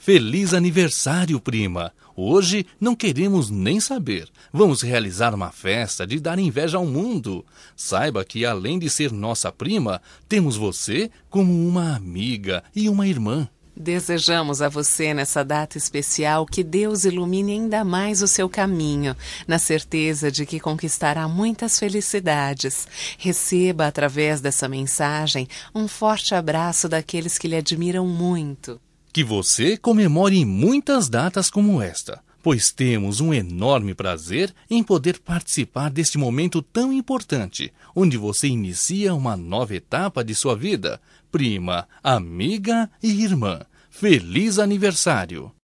Feliz aniversário, prima! Hoje não queremos nem saber. Vamos realizar uma festa de dar inveja ao mundo. Saiba que, além de ser nossa prima, temos você como uma amiga e uma irmã. Desejamos a você, nessa data especial, que Deus ilumine ainda mais o seu caminho, na certeza de que conquistará muitas felicidades. Receba, através dessa mensagem, um forte abraço daqueles que lhe admiram muito. Que você comemore muitas datas como esta, pois temos um enorme prazer em poder participar deste momento tão importante, onde você inicia uma nova etapa de sua vida. Prima, amiga e irmã, feliz aniversário!